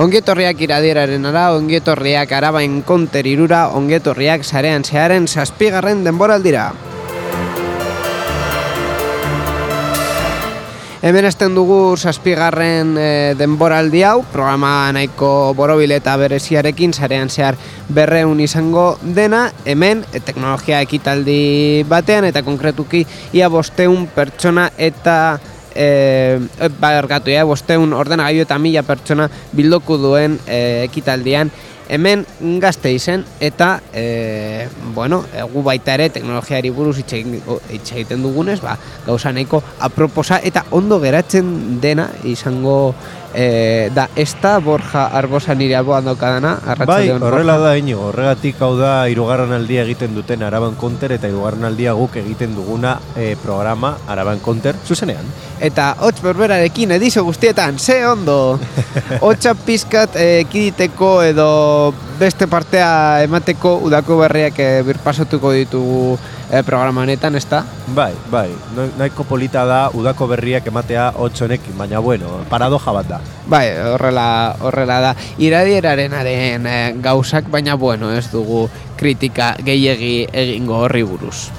Ongietorriak iradieraren ara, ongietorriak Araban Konter 3, ongietorriak Sarean Zearen 7. denboraldira. Hemen esten dugu 7. denboraldi hau, programa nahiko borobil eta bereziarekin, Sarean Zehar 200 izango dena, hemen teknologia ekitaldi batean, eta konkretuki ia 500 pertsona eta 500 ordenagailu eta 1000 pertsona bildoku duen ekitaldian, hemen Gasteizen, eta gu baita ere teknologiari buruz hitz egiten dugunez, gauza nahiko aproposa eta ondo geratzen dena izango da esta Borja Arbosa nire alboan daukadana. Bai, horrela da Iñigo, horregatik hau da 3. aldia egiten duten Araban Konter eta 2. aldia guk egiten duguna programa Araban Konter zuzenean. Eta hots berberarekin edizio guztietan, ze ondo! Hotsa pizkat ekiditeko edo beste partea emateko udako berriak birpasatuko ditugu programa honetan, ezta? Bai, nahiko polita da udako berriak ematea hots honekin, baina paradoja bat da. Bai, horrela da. Iradierenaren gauzak, baina ez dugu kritika gehiegi egingo horri buruz.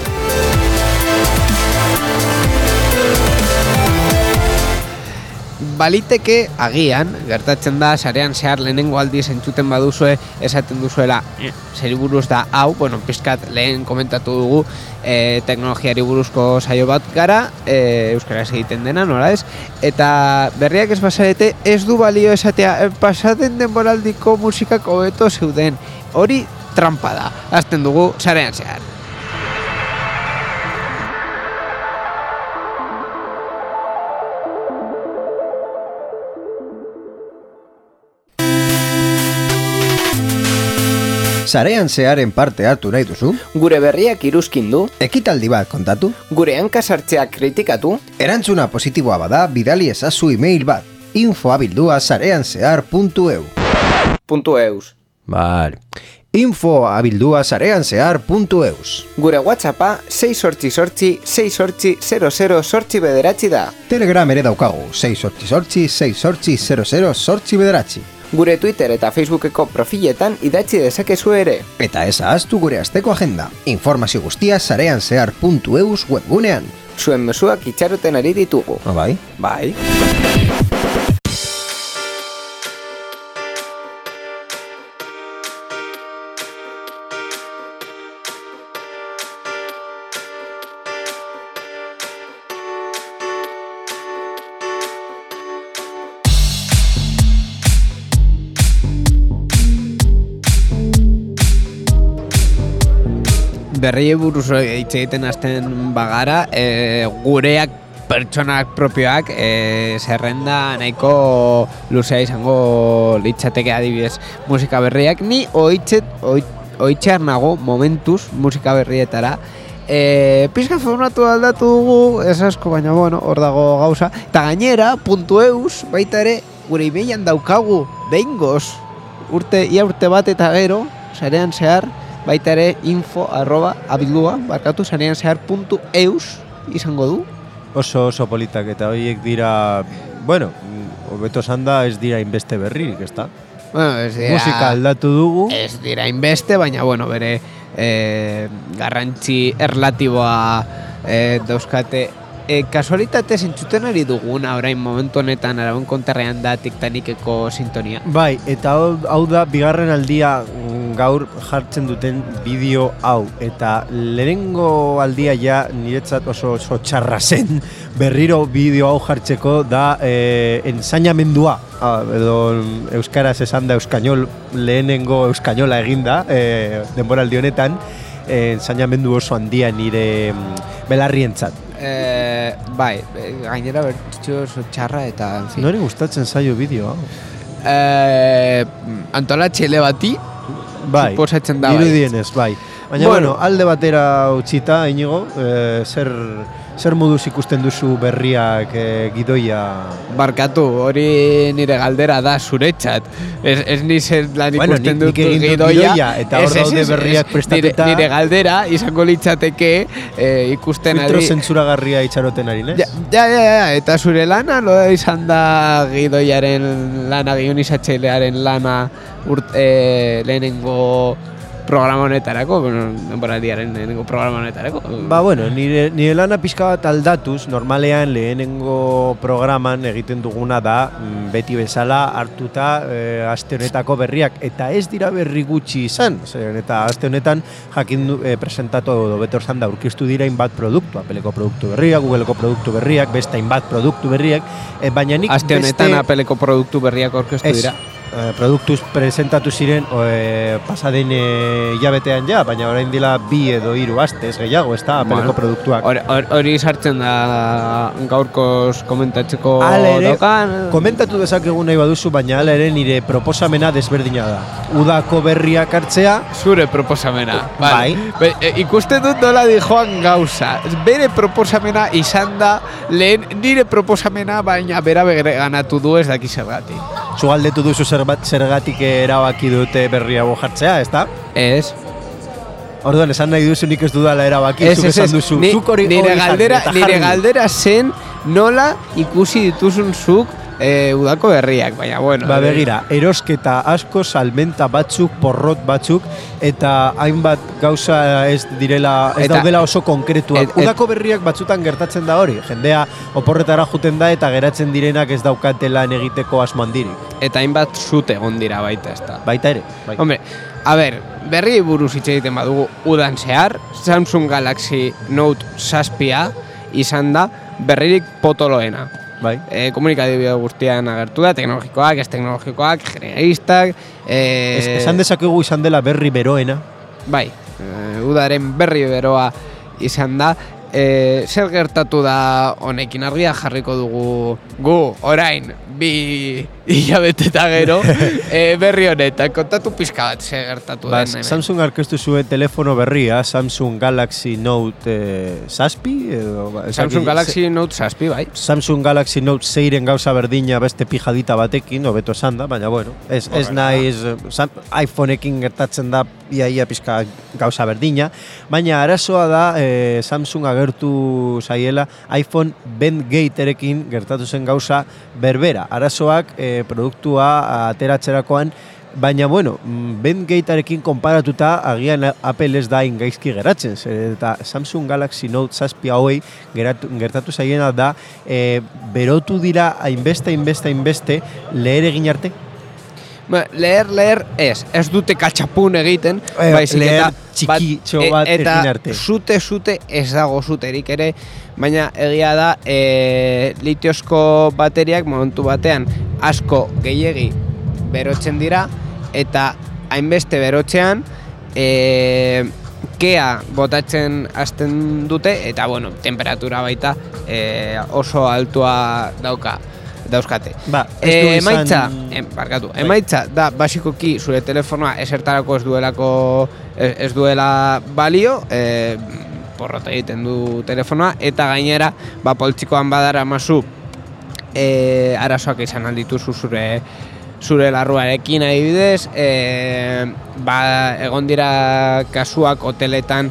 Baliteke agian, gertatzen da, Sarean Zehar lehenengo aldiz entzuten baduzue, esaten duzuela, zeri buruz da hau, pizkat lehen komentatu dugu, teknologiari buruzko saio bat gara, euskaraz egiten dena, nola ez? Eta berriak ez bazarete, ez du balio esatea, pasaden denboraldiko musikak hobeto zeuden. Hori trampa da, azten dugu Sarean Zehar. Sarean Zearen parte hartu nahi duzu? Gure berriak iruzkindu? Ekitaldi bat kontatu? Gure hankasartzeak kritikatu? Erantzuna positiboa bada, bidali ezazu email bat. info@sareanzehar.eu Vale. info@sareanzehar.eus Gure WhatsAppa 688-688-00 da. Telegram ere daukagu, 688-688-00 Gure Twitter eta Facebookeko profiletan idatzi dezakezu ere. Eta ez ahaztu gure asteko agenda. Informazio guztia sareanzehar.eus webgunean. Zuen mezuak itxaroten ari ditugu. Bai? Bai. Berri buruz hitz egiten hasten bagara, gureak pertsonak propioak zerrenda nahiko luzea izango litzateke, adibidez musika berriak. Ni oitxear nago momentuz musika berrietara. Pizka formatu aldatu dugu, ez asko, baina hor dago gauza. Eta gainera, .eus baita ere gure emailan daukagu behingoz. Ia urte bat eta gero, Sarean Zehar, baita ere sareanzehar.eus izango du. Oso politak, eta horiek dira, hobeto sanda ez dira inbeste berririk, ez da? Musika aldatu dugu. Ez dira inbeste, baina bere garrantzi erlatiboa dauzkate. Kasualitatez entzuten ari duguna orain momentu honetan Araban Konterrean da Tiktanikeko sintonia. Bai, eta hau da 2. aldia gaur jartzen duten bideo hau, eta lehenengo aldia ja niretzat oso txarra zen berriro bideo hau jartzeko da ensainamendua, edo euskaraz esan da lehenengo euskainola eginda denboraldi honetan, ensainamendu oso handia nire belarrientzat. Bai, gainera bertxo oso txarra eta... Nori gustatzen zaio bideo hau? Antolatxele bati? Bai, suposatzen da, irudienez, bai. Baina, alde batera utzita, Iñigo, zer Zer moduz ikusten duzu berriak gidoia? Barkatu, hori nire galdera da zuretzat. Ez ni zer lan ikusten nik egin dut gidoia, eta hor daude berriak prestatuta. Nire galdera izango litzateke ikusten filtro zentzuragarria itxaroten ari, nez? Ja, eta zure lana, lo izan da gidoiaren lana, guionizatzailearen lana lehenengo programa honetarako, denboraldiaren lehenengo programa honetarako. Nire lana pixka bat aldatuz, normalean lehenengo programan egiten duguna da, beti bezala hartuta aste honetako berriak, eta ez dira berri gutxi izan, eta aste honetan jakin presentatu edo beto esan da aurkeztu dira hainbat produktu, Apeleko produktu berriak, Googleko produktu berriak, beste hainbat produktu berriak, baina nik aste honetan Apeleko produktu berriak aurkeztu dira. Produktuz presentatu ziren pasaden hilabetean ja, baina orain dela 2 edo 3 astez gehiago, ez da, Apeleko produktuak. Hori sartzen da gaurkoz komentatzeko dokan. Komentatu dezakegu nahi baduzu, baina hala ere nire proposamena desberdina da. Udako berriak hartzea. Zure proposamena. Bai. Ikusten dut nola dijoan gauza. Bere proposamena izan da lehen nire proposamena, baina bera ganatu du ez daki zergatik. Zugaldetu duzu zergatik erabaki dute berri hau jartzea, ez da? Ez. Orduan, esan nahi duzu nik ez dudala erabaki, zuk esan duzu. Nire galdera zen nola ikusi dituzun zuk udako berriak, baina bueno. Begira, erosketa asko, salmenta batzuk, porrot batzuk, eta hainbat gauza ez daudela oso konkretuak. Udako berriak batzutan gertatzen da hori, jendea oporretara juten da eta geratzen direnak ez daukatelan egiteko asmo handirik. Eta hainbat zute egon dira baita, ez da. Baita ere. Bai. Hombre, berri buruz hitz egiten badugu udan zehar, Samsung Galaxy Note 7 izan da berririk potoloena. Bai. Komunikabide guztian agertu da, teknologikoak, ez teknologikoak, generalistak. Esan dezakegu izan dela berri beroena. Bai, udaren berri beroa izan da. Zer gertatu da honekin, argia jarriko dugu gu, orain, 2 hilabete eta gero, berri honetan, kontatu pixka bat zer gertatu den hemen. Samsung aurkeztu zuen telefono berria, Samsung Galaxy Note 7? Samsung Galaxy Note 7, bai. Samsung Galaxy Note 6-en gauza berdina beste pijadita batekin, hobeto esan da, baina bueno, ez naiz, iPhone-ekin gertatzen da ia pixka gauza berdina, baina arazoa da Samsung agertu zaiela iPhone Bendgate-erekin gertatu zen gauza berbera. Arazoak produktua ateratzerakoan, baina bueno, Bendgate-arekin konparatuta agian Apple ez da gaizki geratzen, eta Samsung Galaxy Note 7 hauei gertatu zaiena da berotu dira hainbeste leher egin arte. Leher ez dute katxapun egiten, baizik leher txikitxo bat egin arte. Eta zute ez dago zuterik ere, baina egia da litiozko bateriak momentu batean asko gehiegi berotzen dira, eta hainbeste berotzean kea botatzen hasten dute, eta bueno, temperatura baita oso altua dauzkate. Emaitza da basikoki zure telefonoa esertarako ez duela balio, porrota egiten du telefonoa, eta gainera poltsikoan badara mazu arazoak izan aldituzu zure larruarekin adibidez, egon dira kasuak hoteletan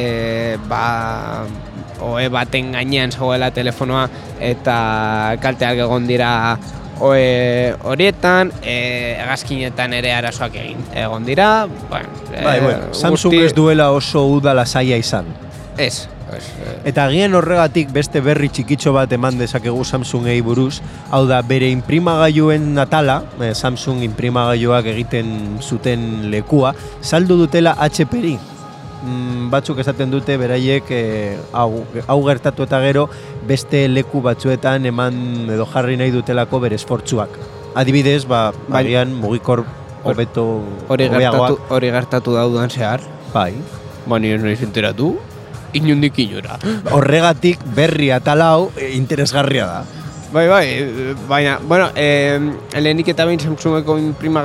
ohe baten gainean zegoela telefonoa eta kalteak egon dira horietan, hegazkinetan ere arazoak egon dira. Samsung ez duela oso udala zaila izan. Ez. Eta agian horregatik beste berri txikitxo bat eman dezakegu Samsungei buruz, hau da bere inprimagailuen atala, Samsung inprimagailuak egiten zuten lekua, saldu dutela HP-ri. Batzuk esaten dute beraiek hau gertatu eta gero beste leku batzuetan eman edo jarri nahi dutelako bere esfortzuak. Adibidez, agian mugikor hobeto hobeagoak. Hori gertatu daudan zehar? Bai. Nire noiz enteratu? Inundik inora. Horregatik berri atala hau interesgarria da. Bai, baina, bueno, lehenik eta behin Samsungeko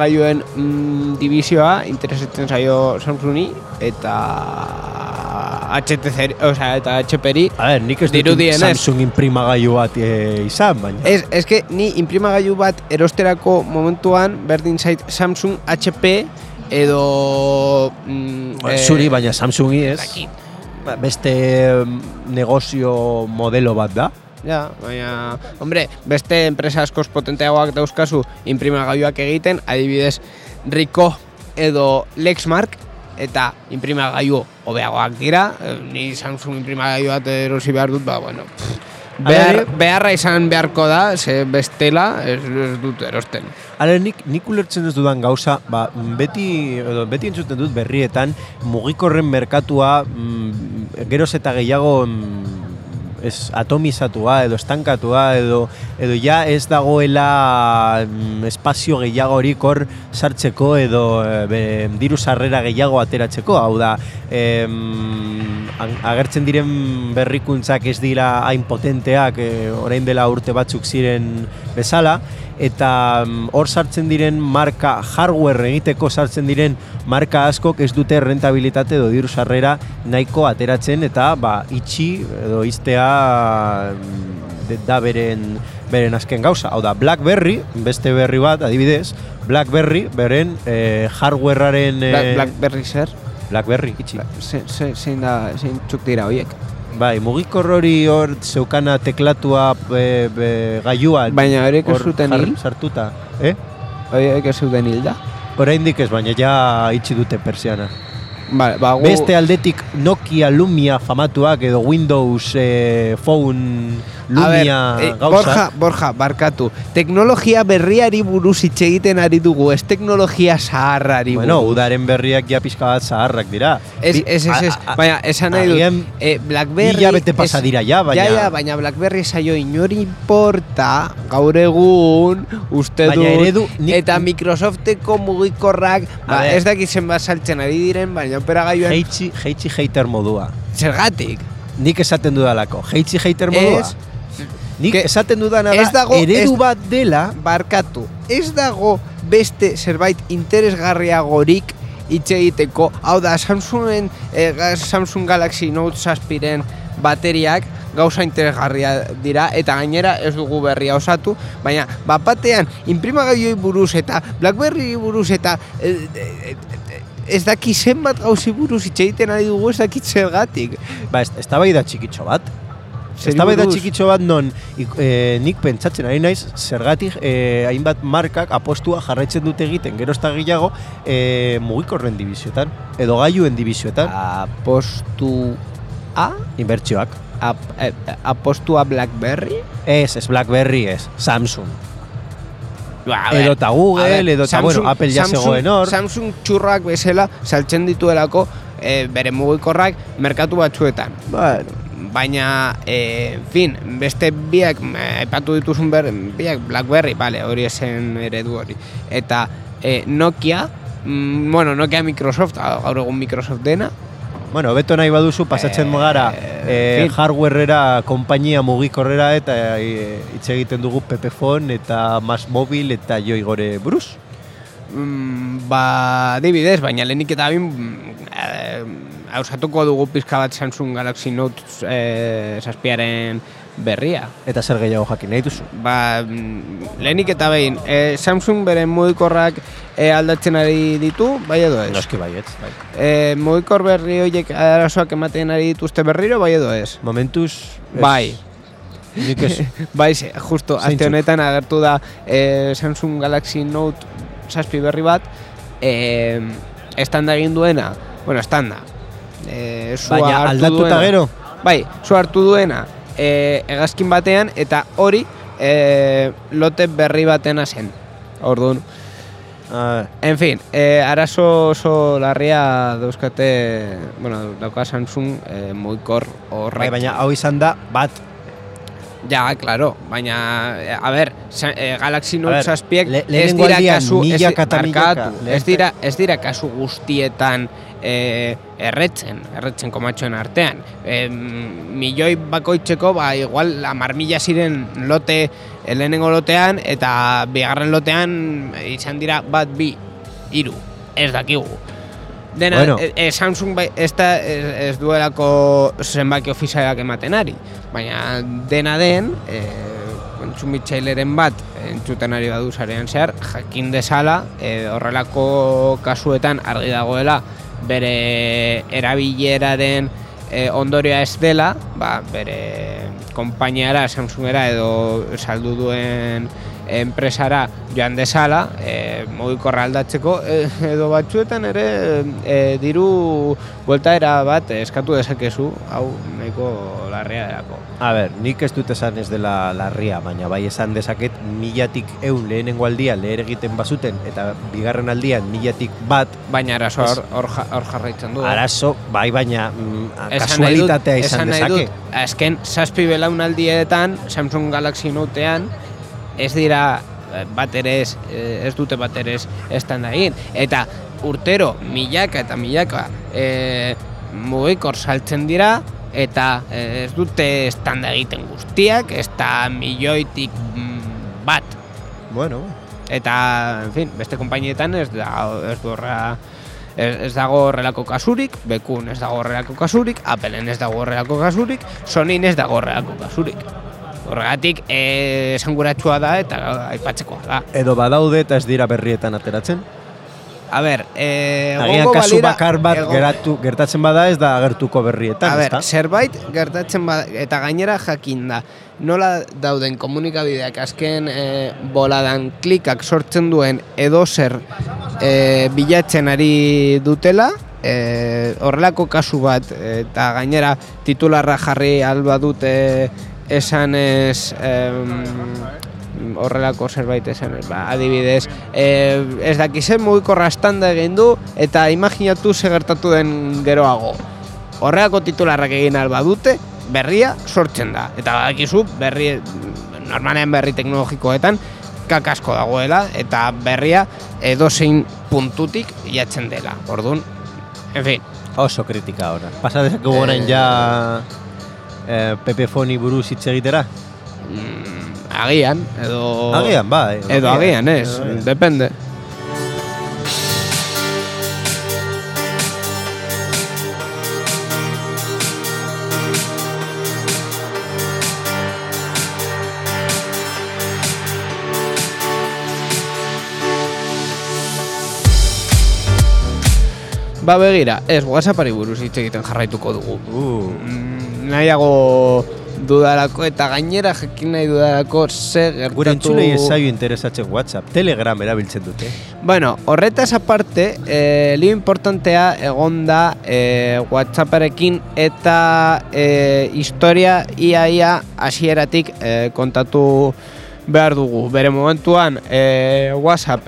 inprimagailuen divisioa interesatzen zaio Samsungi, eta HTC, eta HP-ri A ver, nik ez dut dirudienez. Samsung imprimagailu bat izan, baina. Ez que ni imprimagailu bat erosterako momentuan berdin zait Samsung, HP edo Zuri, baina Samsungi ez. dakit. Beste negozio modelo bat da. Ja, baina, hombre, beste enpresa askoz potenteagoak dauzkazu imprimagailuak egiten, adibidez Ricoh edo Lexmark, eta imprimagailu hobeagoak dira. Ni Samsung imprimagailu bat erosi behar dut, bueno, beharra izan beharko da, ze bestela ez dut erosten. Hala, nik ulertzen ez dudan gauza, beti entzuten dut berrietan, mugikorren merkatua geroz eta gehiago atomizatua edo estankatua edo ja ez dagoela espazio gehiagorik hor sartzeko edo diru sarrera gehiago ateratzeko, hau da agertzen diren berrikuntzak ez dira hain potenteak orain dela urte batzuk ziren bezala, eta hor sartzen diren marka hardware egiteko sartzen diren marka askok ez dute rentabilitate edo diru sarrera nahiko ateratzen, eta itxi edo iztea da beren azken gauza. Hau da, BlackBerry, beste berri bat, adibidez, BlackBerry, beren hardwarearen... BlackBerry zer? BlackBerry, itxi. Zein txuk dira horiek? Bai, mugikor hori hor zeukana teklatua gailuan. Baina horiek ez zuten hil? Sartuta, Horiek ez zuten hilda? Oraindik ez, baina ja itxi dute persiana. Vale, Beste aldetik Nokia Lumia famatuak edo Windows Phone Lumia gauza. Borja, barkatu. Teknologia berriari buruz hitz egiten ari dugu, ez teknologia zaharrari buruz. Bueno, udaren berriak ja pixka bat zaharrak dira. Ez, baina esan nahi dut, BlackBerry... Ila bete pasa dira ja, baina... Ja, baina BlackBerry zaio inori importa gaur egun, uste dut, eta Microsofteko mugikorrak, ez dakitzen bat saltzen ari diren, baina operagailuan... Heitzi hater modua. Zergatik? Nik esaten dudalako, heitzi hater modua. Nik esaten dudana da, eredu bat dela... Barkatu, ez dago beste zerbait interesgarriagorik hitz egiteko, hau da, Samsung Galaxy Note 7-ren bateriak gauza interesgarria dira, eta gainera ez dugu berria osatu, baina batean imprimagailuei buruz eta BlackBerry buruz eta ez daki zenbat gauzi buruz hitz egiten ari dugu, ez dakit zergatik. Eztabaida txikitxo bat. Eztabaida txikitxo bat non nik pentsatzen ari naiz zergatik hainbat markak apostua jarraitzen dute egiten gero ez da gehiago mugikorren dibizioetan edo gailuen dibizioetan. Apostua? Inbertsioak. Apostua BlackBerry? Ez BlackBerry, ez Samsung. Edo eta Google, edo eta Apple ja zegoen hor. Samsung txurrak bezala saltzen dituelako bere mugikorrak merkatu batzuetan. Baina, beste biak, aipatu dituzun biak, BlackBerry, hori esen eredu hori. Eta Nokia, Nokia Microsoft, gaur egun Microsoft dena. Beto nahi baduzu, pasatzen gara hardwarera, kompainia mugikorrera, eta hitz egiten dugu Pepefon, eta Mas Mobil, eta Joi Gore buruz. Adibidez, baina lehenik eta hausatuko dugu pizka bat Samsung Galaxy Note 7-aren berria. Eta zer gehiago jakin nahi duzu? Lehenik eta behin, Samsung beren mugikorrak aldatzen ari ditu, bai edo ez? Noski baietz, bai. Mugikor berri horiek arazoak ematen ari dituzte berriro, bai edo ez? Momentuz... Bai. Nik ez. Bai, justo, aste honetan agertu da Samsung Galaxy Note 7 berri bat, estanda egin duena, estanda. Baina aldatuta gero? Bai, zu hartu duena hegazkin batean, eta hori lote berri batena zen. Orduan. En fin, arazo oso larria dauzkate, dauka Samsung mugikor horrek. Baina hau izan da bat. Ja, claro, baina, Galaxy Note 7 ez dira kasu guztietan erretzen komatxoen artean. Milioi bakoitzeko, igual, 10.000 ziren lote, lehenengo lotean, eta bigarren lotean izan dira 1, 2, 3, ez dakigu. Dena, Bueno. Samsung ez duelako zenbaki ofizialak ematen ari, baina dena den, kontsumitzaileren bat entzuten ari badu sarean zehar, jakin dezala, horrelako kasuetan argi dagoela bere erabileraren ondorioa ez dela, bere konpainiara, Samsungera edo saldu duen enpresara joan dezala, mugikorra aldatzeko, edo batzuetan ere diru bueltaera bat eskatu dezakezu, hau nahiko larria delako. A ber, nik ez dut esan ez dela larria, baina bai esan dezaket 1000 lehenengo aldia leher egiten bazuten, eta bigarren aldian 1000 Baina arazo hor jarraitzen du. Arazo, bai, baina kasualitatea izan dezake. Azken, 7 belaunaldietan, Samsung Galaxy Notean, ez dira baterez, ez dute baterez estanda egin. Eta urtero, milaka eta milaka mugikor saltzen dira, eta ez dute estanda egiten guztiak, ez da milioitik bat. Bueno. Eta, en fin, beste konpainietan ez dago horrelako kasurik, Bekun ez dago horrelako kasurik, Appleen ez dago horrelako kasurik, Sonyin ez dago horrelako kasurik. Horregatik, esanguratsua da eta aipatzekoa da. Edo badaude eta ez dira berrietan ateratzen. A ber, agian kasu bakar bat gertatzen bada ez da agertuko berrietan, a ber, ezta? zerbait gertatzen bada, eta gainera jakin da, nola dauden komunikabideak azken boladan klikak sortzen duen edozer bilatzen ari dutela, horrelako kasu bat, eta gainera titularra jarri alba dute esan ez horrelako zerbait esan ez, adibidez, ez dakizen mugikorra estanda egin du eta imaginatu ze gertatu den geroago. Horrelako titularrak egin alba dute, berria sortzen da. Eta badakizu, normalean berri teknologikoetan kakasko dagoela eta berria edozein puntutik jatzen dela. Orduan, en fin. Oso kritika ora. Pasa dezakegu orain ja Pepefoni buruz hitz egitera? Agian, edo... Agian, bai. Edo agian, ez, depende. Begira, ez WhatsAppari buruz hitz egiten jarraituko dugu. Nahiago dudalako eta gainera jakin nahi dudalako ze gertatu... Gure entzulei ez zaio interesatzen WhatsApp, Telegram erabiltzen dute. Bueno, horretaz aparte, lio importantea egon da WhatsApparekin eta historia ia hasieratik kontatu behar dugu. Bere momentuan WhatsApp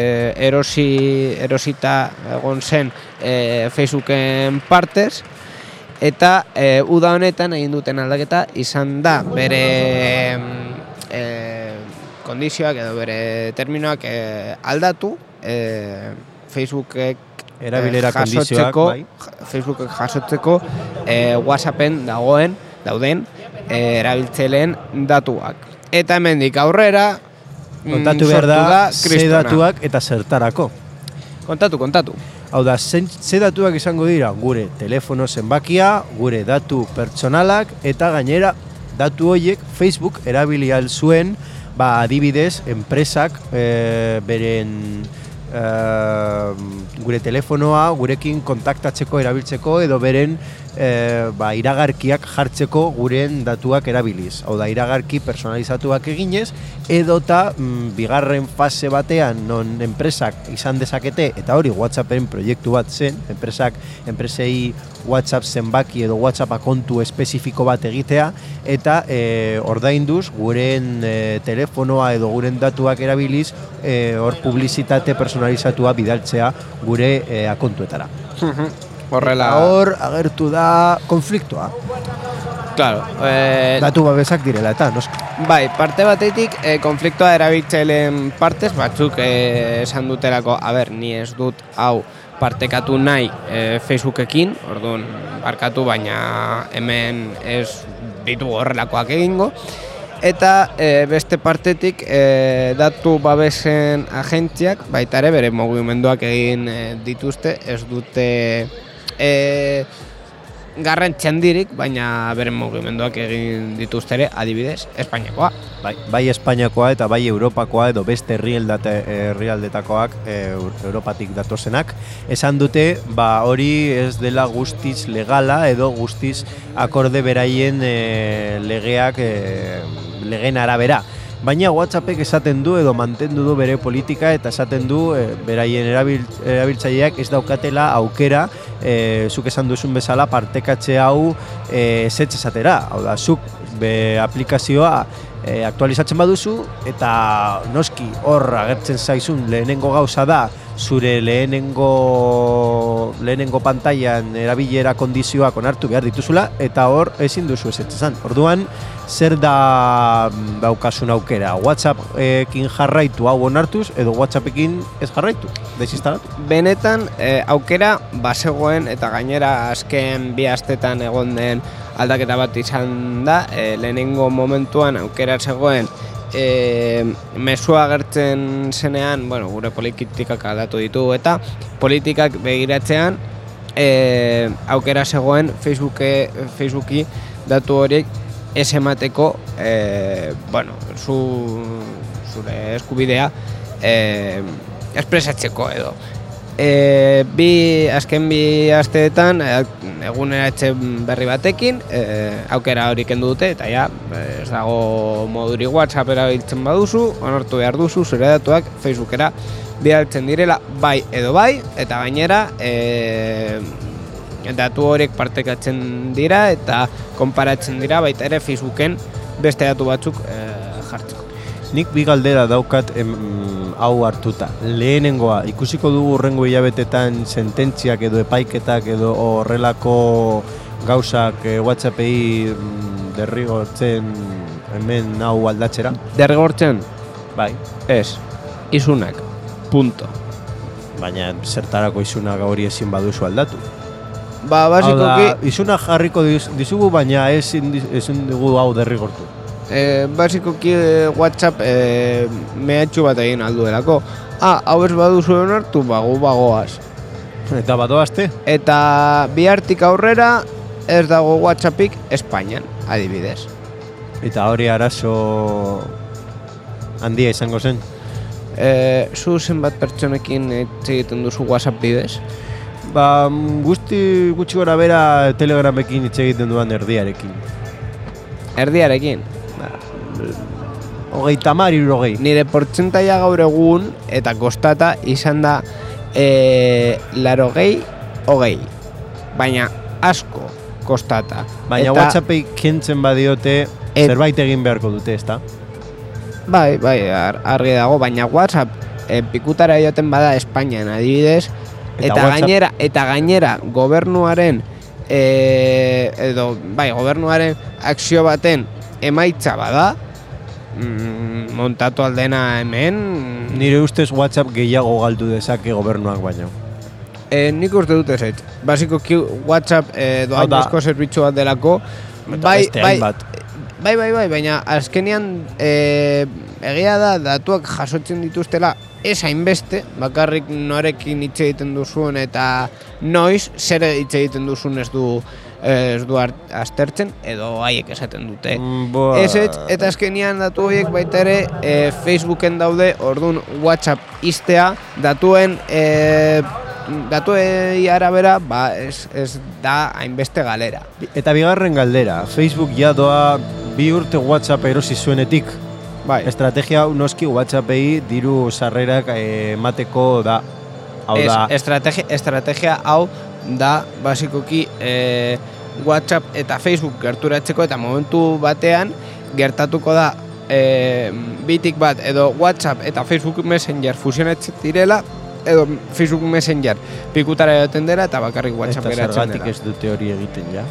erosita egon zen Facebooken partez, eta uda honetan egin duten aldaketa izan da bere kondizioak edo bere terminoak aldatu, Facebookek erabilera kondizioak, bai. Facebookek jasotzeko WhatsAppen dauden erabiltzaileen datuak. Eta hemendik aurrera kontatu behar da ze datuak eta zertarako. Kontatu. Hau da, ze datuak izango dira? Gure telefono zenbakia, gure datu pertsonalak, eta gainera datu horiek Facebook erabili ahal zuen, adibidez, enpresak beren gure telefonoa gurekin kontaktatzeko erabiltzeko edo beren iragarkiak jartzeko guren datuak erabiliz. Hau da, iragarki personalizatuak eginez, edota bigarren fase batean non enpresak izan dezakete, eta hori WhatsAppen proiektu bat zen, enpresei WhatsApp zenbaki edo WhatsApp akontu espezifiko bat egitea, eta ordainduz guren telefonoa edo guren datuak erabiliz hor publizitate personalizatua bidaltzea gure akontuetara. Horrela... Hor agertu da konfliktoa. Claro. Datu babesak direla eta, noski. Bai, parte batetik konfliktoa erabiltzaileen partez batzuk esan dutelako, ni ez dut hau partekatu nahi Facebookekin, orduan barkatu, baina hemen ez ditugu horrelakoak egingo. Eta beste partetik datu babesen agentziak baita ere bere mugimenduak egin dituzte, ez dute garrantzi handirik, baina bere mugimenduak egin dituzte ere, adibidez, Espainiakoa. Bai Espainiakoa eta bai Europakoa edo beste herrialdetakoak Europatik datozenak. Esan dute, hori ez dela guztiz legala edo guztiz akorde beraien legeen arabera. Baina WhatsAppek esaten du edo mantendu du bere politika eta esaten du beraien erabiltzaileak ez daukatela aukera zuk esan duzun bezala partekatze hau ezetz esatera. Hau da, zuk aplikazioa aktualizatzen baduzu eta noski hor agertzen zaizun lehenengo gauza da zure lehenengo pantailan erabilera kondizioak onartu behar dituzula eta hor ezin duzu ezetz esan. Orduan, zer da daukasun aukera? WhatsAppekin jarraitu hau onartuz edo WhatsAppekin ez jarraitu, desinstalatu? Benetan aukera bazegoen eta gainera azken 2 astetan egon den aldaketa bat izan da, lehenengo momentuan aukera zegoen mesua agertzen zenean, gure politikak aldatu ditu eta politikak begiratzean aukera zegoen Facebooki datu horiek ez emateko zure eskubidea espresatzeko edo. Azken 2 asteetan eguneratze berri batekin aukera hori kendu dute eta ez dago moduri WhatsApp erabiltzen baduzu, onartu behar duzu zure datuak Facebookera bidaltzen direla bai edo bai eta gainera datu horiek partekatzen dira eta konparatzen dira baita ere Facebooken beste datu batzuk jartzeko. Nik 2 galdera daukat hau hartuta. Lehenengoa, ikusiko dugu hurrengo hilabetetan sententziak edo epaiketak edo horrelako gauzak WhatsAppei derrigortzen hemen hau aldatzera? Derrigortzen? Bai. Ez. Isunak. Punto. Baina zertarako isunak hori ezin baduzu aldatu? Basikoki... Isunak jarriko dizugu, baina ezin dugu hau derrigortu. Basikoki WhatsApp mehatxu bat egin alduelako. Hau ez baduzu onartu, gu bagoaz. Eta badoazte? Eta bihartik aurrera ez dago WhatsAppik Espainian, adibidez. Eta hori arazo handia izango zen? Zu zenbat pertsonekin egiten duzu WhatsApp bidez? Gutxi gora bera Telegramekin hitz egiten duan erdiarekin. Erdiarekin? 30-60. Nire portzentaia gaur egun eta kostata izan da 80-20. Baina asko kostata. Baina WhatsAppei kentzen badiote zerbait egin beharko dute, ezta? Bai, argi dago, baina WhatsApp pikutara joten bada Espainian adibidez, eta gainera gobernuaren gobernuaren akzio baten emaitza bada, montatu aldena hemen... Nire ustez WhatsApp gehiago galdu dezake gobernuak baino. Nik uste dut ez. Basikoki WhatsApp doainezko zerbitzu bat delako. Bai, baina azkenean egia da datuak jasotzen dituztela ez hainbeste, bakarrik norekin hitz egiten duzun eta noiz zer hitz egiten duzun ez du aztertzen edo haiek esaten dute. Eta azkenean datu horiek baita ere Facebooken daude, orduan WhatsApp iztea datuei arabera ez da hainbeste galera. Eta bigarren galdera, Facebook ja doa 2 urte WhatsApp erosi zuenetik. Bai. Estrategia hau noski WhatsAppei diru sarrerak emateko da. Estrategia hau da basikoki WhatsApp eta Facebook gerturatzeko eta momentu batean gertatuko da bitik bat edo WhatsApp eta Facebook Messenger fusionatzen direla edo Facebook Messenger pikutara joten dela eta bakarrik WhatsApp geratzen dela. Eta zergatik ez dute hori egiten ja?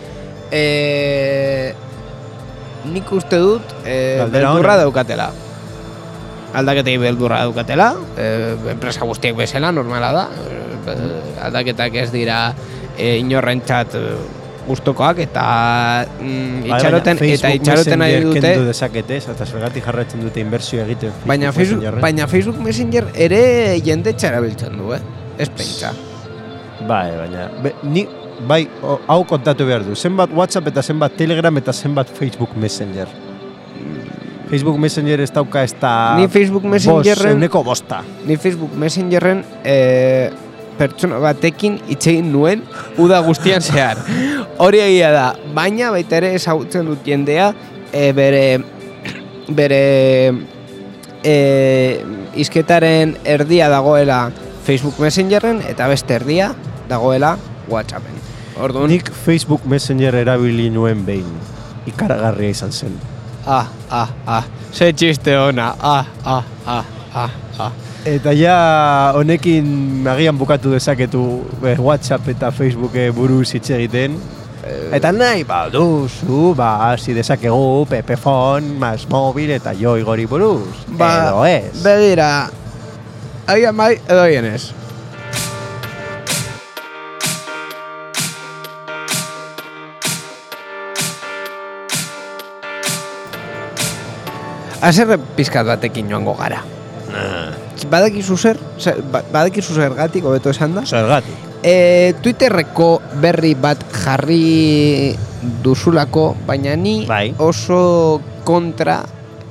Nik uste dut beldurra daukatela. Aldaketei beldurra daukatela, enpresa guztiek bezala, normala da. Aldaketak ez dira inorrentzat gustokoak eta itxaroten nahi dute. Kendu dezakete, eta zergatik jarraitzen dute inbertsio egiten. Baina Facebook Messenger ere jende txarabiltzen du, ez pentsa. Baina, hau kontatu behar du. Zenbat WhatsApp eta zenbat Telegram eta zenbat Facebook Messenger. Facebook Messenger ez dauka ez da... Ni Facebook Messengerren... Euneko bosta. Ni Facebook Messengerren pertsona batekin itxegin nuen uda guztian zehar. Hori egia da, baina baita ere ezagutzen dut jendea bere izketaren erdia dagoela Facebook Messengerren eta beste erdia dagoela WhatsAppen. Orduan, nik Facebook Messenger erabili nuen behin. Ikaragarria izan zen. Ze txiste ona. Eta ja honekin agian bukatu dezaketu WhatsApp eta Facebook buruz hitz egiten. Eta nahi baduzu, hasi dezakegu Pepefon, Mas Mobil eta Jo Igori buruz. Edo ez. Begira, agian bai edo agian ez. Azerre pizkat batekin joango gara. Badakizu zergatik, hobeto esan da? Zergatik. Twitterreko berri bat jarri duzulako, baina ni oso kontra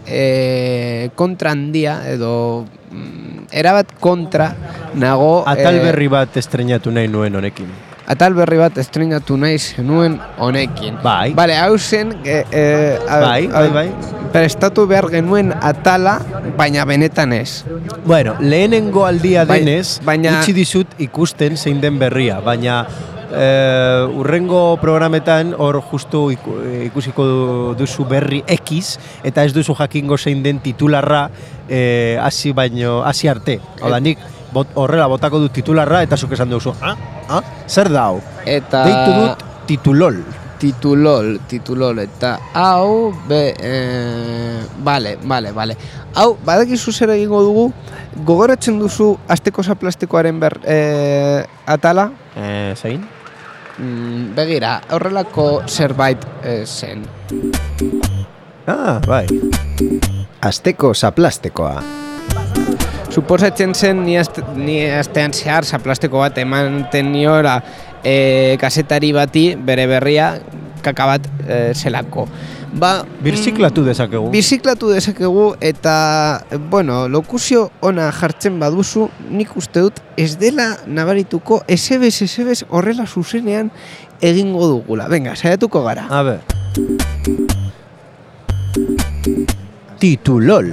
handia, edo erabat kontra nago... Atal berri bat estreinatu nahi nuen honekin. Atal berri bat estreinatu nahi zenuen honekin. Bai. Bale, hau zen... Bai. Prestatu behar genuen atala, baina benetan ez. Bueno, lehenengo aldia denez, utzi dizut ikusten zein den berria, baina urrengo programetan hor justu ikusiko duzu berri X, eta ez duzu jakingo zein den titularra hasi arte. Hau da, nik horrela botako dut titularra, eta zuk esan duzu, zer da hau? Deitu dut titulol. Titulol, eta hau, bale. Hau, badakizu zer egingo dugu, gogoratzen duzu Asteko Zaplastekoaren atala? Zein? Begira, horrelako zerbait zen. Bai. Asteko Zaplastekoa. Suposatzen zen ni astean zehar zaplasteko bat ematen niora kasetari bati bere berria kaka bat zelako. Birziklatu dezakegu eta, bueno, lokuzio ona jartzen baduzu, nik uste dut ez dela nabarituko esebez horrela zuzenean egingo dugula. Venga, saiatuko gara. A ber. Titulol.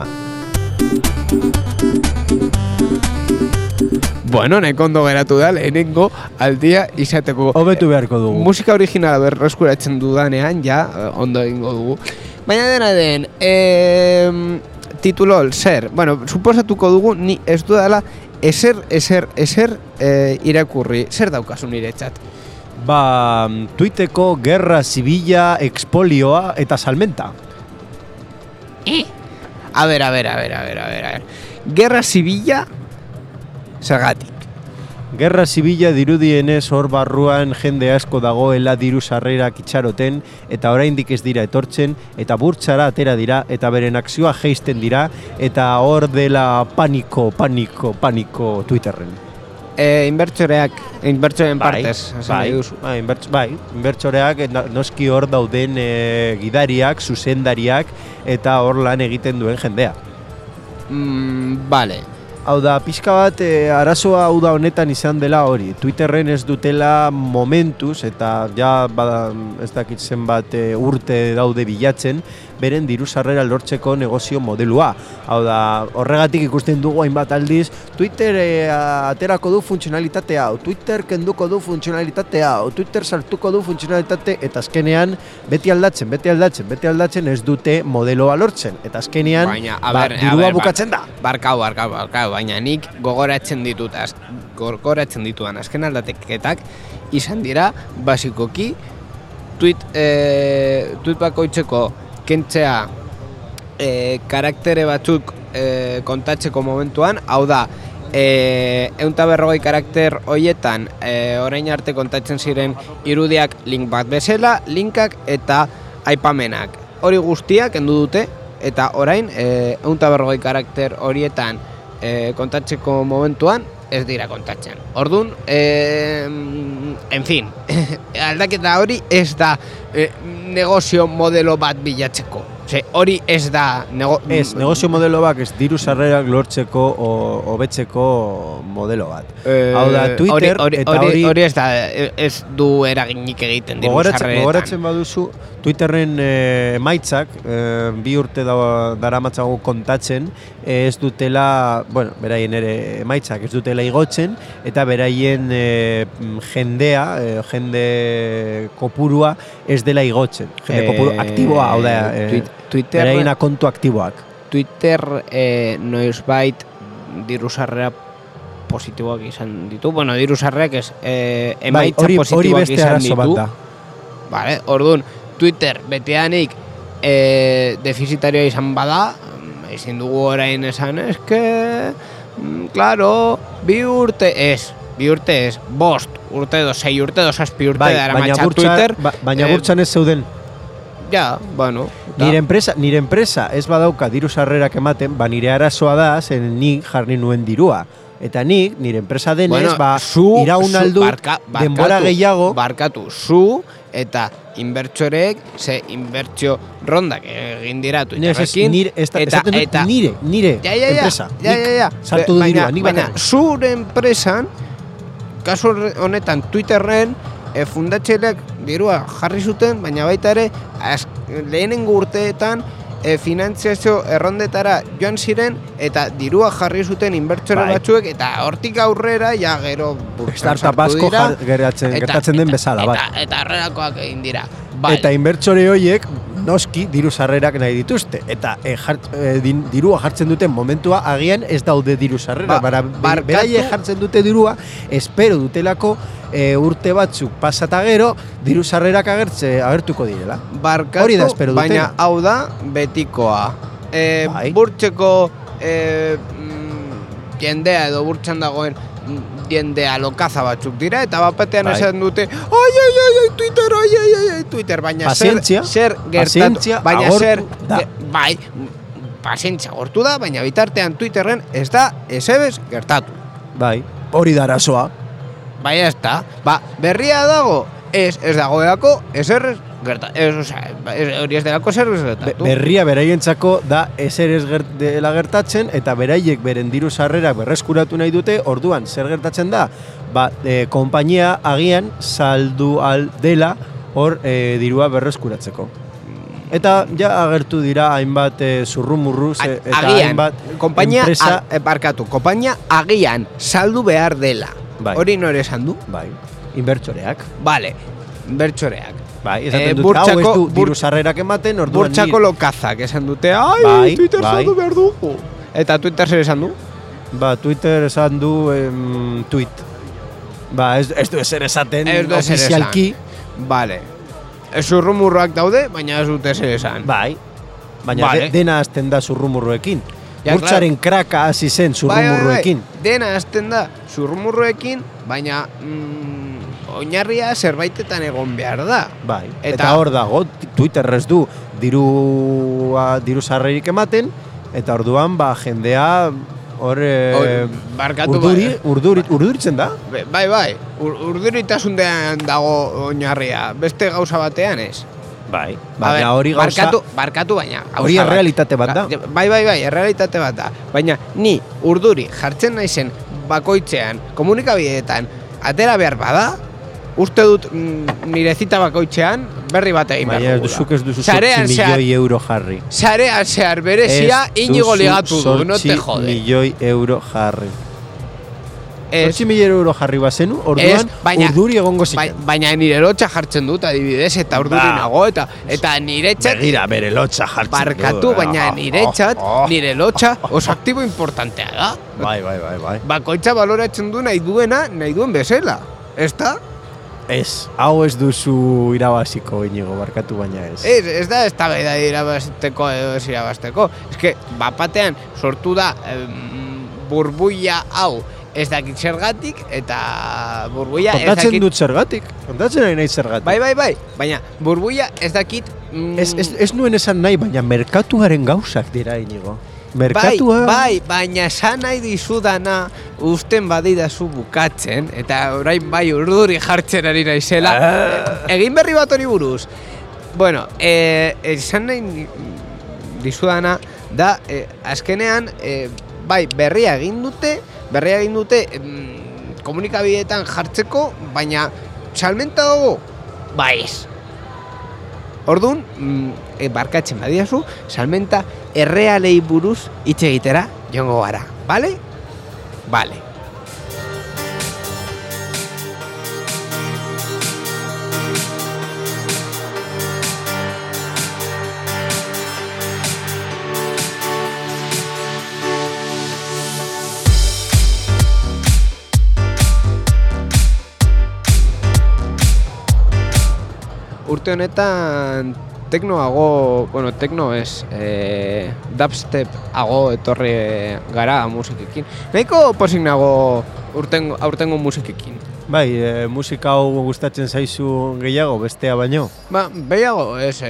Bueno, nahiko ondo geratu da, lehenengo aldia izateko. Hobetu beharko dugu. Musika originala berreskuratzen dudanean, ja, ondo egingo dugu. Baina dena den, titulol, zer? Bueno, suposatuko dugu, ni ez dudala ezer irakurri. Zer daukazu niretzat? Tuiteko gerra zibila, expolioa eta salmenta. A ver. Gerra zibila, zergatik. Gerra zibila dirudienez hor barruan jende asko dagoela diru sarrerak itxaroten eta oraindik ez dira etortzen eta burtsara atera dira eta beren akzioa jeisten dira eta hor dela paniko Twitterren. Inbertsoren partez. Inbertsoreak noski hor dauden gidariak, zuzendariak eta hor lan egiten duen jendea. Vale. Hau da, pixka bat arazoa hau da honetan izan dela hori. Twitterren ez dutela momentuz eta ja ez dakit zenbat urte daude bilatzen beren diru sarrera lortzeko negozio modelua. Hau da, horregatik ikusten dugu hainbat aldiz, Twitter aterako du funtzionalitate hau, Twitter kenduko du funtzionalitate hau, Twitter sartuko du funtzionalitate, eta azkenean beti aldatzen ez dute modeloa lortzen. Eta azkenean dirua bukatzen da. Barkau, baina nik gogoratzen dituan azken aldateketak izan dira basikoki tweet bakoitzeko kentzea karaktere batzuk kontatzeko momentuan, hau da, 140 karakter hoietan orain arte kontatzen ziren irudiak link bat bezala, linkak eta aipamenak. Hori guztiak kendu dute, eta orain 140 karakter horietan kontatzeko momentuan ez dira kontatzen. Orduan, en fin, aldaketa hori ez da negozio modelo bat bilatzeko. Hori ez da negozio modelo bat, ez diru sarrerak lortzeko o hobetzeko modelo bat. Hau da, Twitter eta hori ez da, ez du eraginik egiten diru sarreretan. Gogoratzen baduzu, Twitterren emaitzak, 2 urte daramatzago kontatzen, ez dutela, bueno, beraien ere emaitzak ez dutela igotzen, eta beraien jende kopurua ez dela igotzen. Jende kopuru aktiboa, hau da, beraien kontu aktiboak. Twitter noizbait diru sarrera positiboak izan ditu. Bueno, diru sarrerak ez, emaitza positiboak izan ditu. Vale, orduan, Twitter beteanik defizitarioa izan bada, ezin dugu orain esan, eske, claro, 2 urte ez, 5 urte 6 urte 7 urte dara matxa Twitter. Baina burtsan ez zeuden. Ja, bueno. Nire enpresa ez badauka diru sarrerak ematen, nire arazoa da, zen nik jarri nuen dirua. Eta nik, nire enpresa denez, iraun aldu denbora gehiago. Barkatu, zu eta inbertsorek, ze inbertsio rondak egin dira Twitterrekin. Nire enpresa. Sartu du dirua, nik baina zure enpresan, kasu honetan Twitterren, fundatxeak dirua jarri zuten, baina baita ere, lehenengo urteetan, finantziazio errondetara joan ziren eta dirua jarri zuten inbertsore batzuek eta hortik aurrera ja gero startup asko gertatzen den bezala, bai. Eta horrelakoak egin dira. Eta inbertsore horiek noski diru sarrerak nahi dituzte eta dirua jartzen duten momentua agian ez daude diru sarrera, beraiek jartzen dute dirua, espero dutelako urte batzuk pasata gero diru sarrerak agertuko direla. Hori da espero dutela. Baina hau da betikoa. Burtseko jendea edo burtsan dagoen jendea lokaza batzuk dira eta bapatean esan dute Twitter, baina zer gertatu, baina zer pazientzia gortu da, baina bitartean Twitterren ez da esebez gertatu. Bai, hori da arazoa. Bai, ez da. Berria dago, ez dagoelako eserrez gertatu. Hori ez delako eserrez gertatu. Berria beraientzako da eserrez dela gertatzen eta beraiek beren diru sarrerak berreskuratu nahi dute, orduan zer gertatzen da? Konpainia agian saldu aldela hor dirua berreskuratzeko. Eta ja agertu dira hainbat zurrumurru eta hainbat enpresa... Konpainia agian saldu behar dela. Hori nore esan du? Bai, inbertsoreak. Vale, inbertsoreak. Bai, esaten dut, hau ez du diru sarrerak ematen, orduan burtsako lokazak esan dute, Twitter saldu behar dugu. Eta Twitter zer esan du? Twitter esan du tweet. Ez du ezer esaten ofizialki. Vale. Zurrumurroak daude, baina ez dute zer esan. Bai, baina dena azten da zurrumurroekin. Burtsaren kraka hasi zen zurrumurroekin. Dena azten da zurrumurroekin, baina oinarria zerbaitetan egon behar da. Bai, eta hor dago, Twitter ez du diru sarrerik ematen, eta orduan jendea hor urduritzen da. Bai, urduritasundean dago oinarria, beste gauza batean ez. Bai, baina hori gauza... Barkatu baina. Hori errealitate bat da. Bai, errealitate bat da. Baina ni urduri jartzen naizen bakoitzean, komunikabideetan, atera behar bada, uste dut nire zita bakoitzean berri bat egin behar dugula. Baina ez duzu 8 milioi euro jarri. Sarean zehar berezia inigo ligatu du, no te jode. 8 milioi euro jarri. 8 milioi euro jarri bazenu, orduan urduri egongo ziken. Baina nire lotxa jartzen dut, adibidez, eta urduri nago, eta nire txat... Begira, bere lotxa jartzen du. Barkatu, baina nire txat, nire lotxa oso aktibo importantea da. Bai. Bakoitza baloratzen du nahi duen bezala. Ez da? Ez, hau ez duzu irabaziko inigo, barkatu baina ez. Ez da irabazteko edo ez irabazteko. Ez que, bapatean sortu da burbuia hau ez dakit zergatik, eta burbuia ez Kontatzen dakit... dut zergatik, kontatzen nahi zergatik. Bai, baina burbuia ez dakit... Ez nuen esan nahi, baina merkatuaren gauzak dira inigo. Merkatua... Bai, baina esan nahi dizudana usten badidazu bukatzen, eta orain bai urduri jartzen ari naizela. Egin berri bat hori buruz. Bueno, esan nahi dizudana da, azkenean, bai, berria egin dute komunikabideetan jartzeko, baina salmenta dago, ez. Orduan, barkatzen badiazu, salmenta errealei buruz hitz egitera joango gara, bale? Bale. Urte honetan tekno ez, dubstep hago etorri gara musikekin. Nahiko posik nago aurtengo musikekin. Bai, musika hau gustatzen zaizu gehiago, bestea baino? Ba, behiago, ez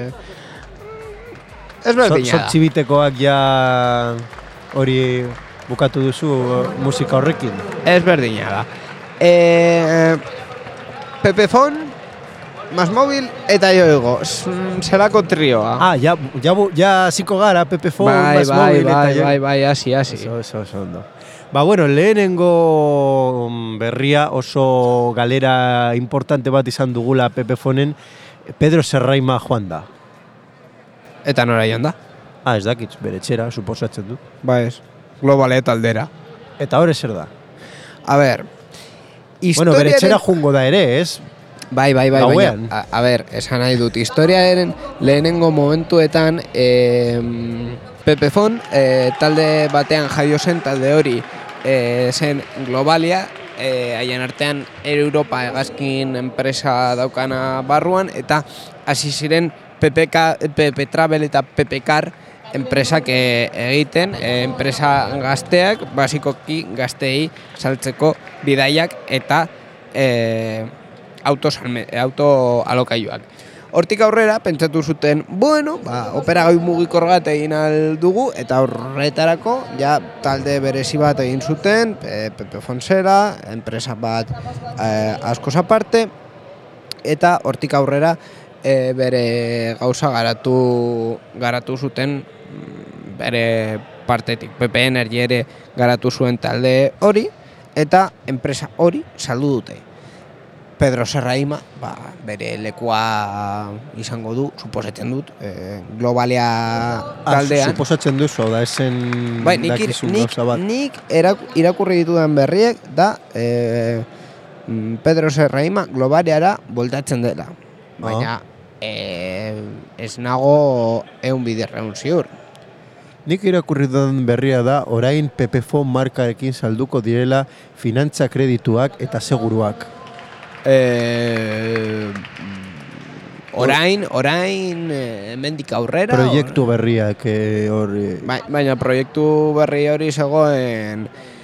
berdina da. Zortzibitekoak ja hori bukatu duzu musika horrekin? Ez berdina da. Pepefon, Masmobil eta Joego, zelako trioa. Ja ziko gara, Pepefon, Masmobil eta Joego. Bai, hasi. Oso ondo. Ba, bueno, lehenengo berria oso galera importante bat izan dugula Pepefonen, Pedro Serraima joan da. Eta nora joan da? Ez dakit, bere txera, suposatzen dut. Ba ez, Globalet aldera. Eta hori zer da? A ber, bueno, bere txera jungo da ere, ez? Bai, baina, a ber, esan nahi dut, historiaren lehenengo momentuetan Pepefon talde batean jaio zen, talde hori zen Globalia, haien artean Europa hegazkin enpresa daukana barruan, eta hasi ziren PP Travel eta PP Car enpresak egiten, enpresa gazteak, basikoki gazteei saltzeko bidaiak eta auto alokailuak. Hortik aurrera, pentsatu zuten, operagai mugikor bat egin aldugu, eta horretarako, ja, talde berezi bat egin zuten, Pepefon zera, enpresa bat askoz aparte, eta hortik aurrera, bere gauza garatu zuten, bere partetik, PP Energy ere garatu zuen talde hori, eta enpresa hori saldu dute. Pedro Serraima, bere lekua izango du, suposatzen dut, Globalia taldean. Suposatzen duzu, da esen dakizun gauza bat. Nik irakurri ditudan berriek da Pedro Serraima Globaliara voltatzen dela. Baina ez nago egun biderreun ziur. Nik irakurri dudan berria da, orain Pepefon markarekin salduko direla finantza kredituak eta seguruak. Orain mendik aurrera. Proiektu berriak hori. Baina proiektu berri hori zegoen